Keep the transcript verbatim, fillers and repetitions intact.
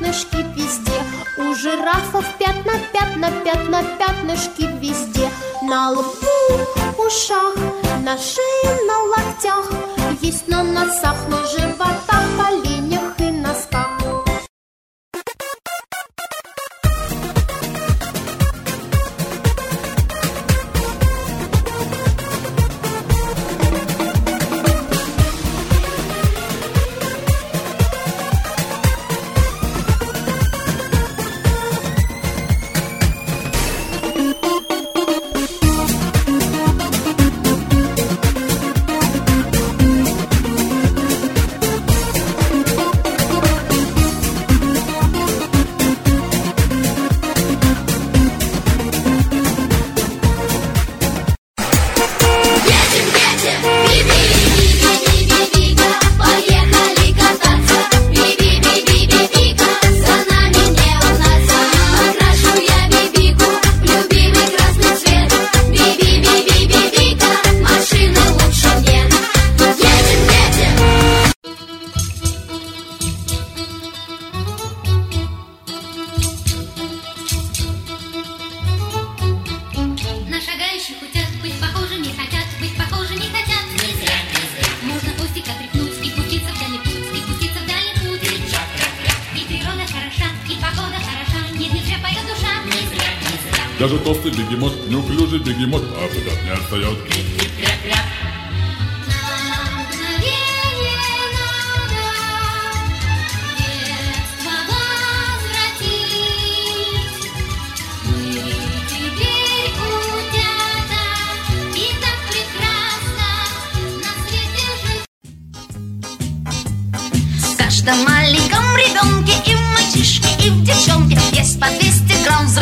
пятнышки везде. У жирафов пятна, пятна, пятна, пятнышки везде. На лбу, ушах, на шее, на локтях. Есть на носах, на животах, коленях и носках. Даже толстый бегемот, неуклюжий бегемот, а этот не отстает. В каждом маленьком ребенке и в мальчишке, и в девчонке есть по двести грамм.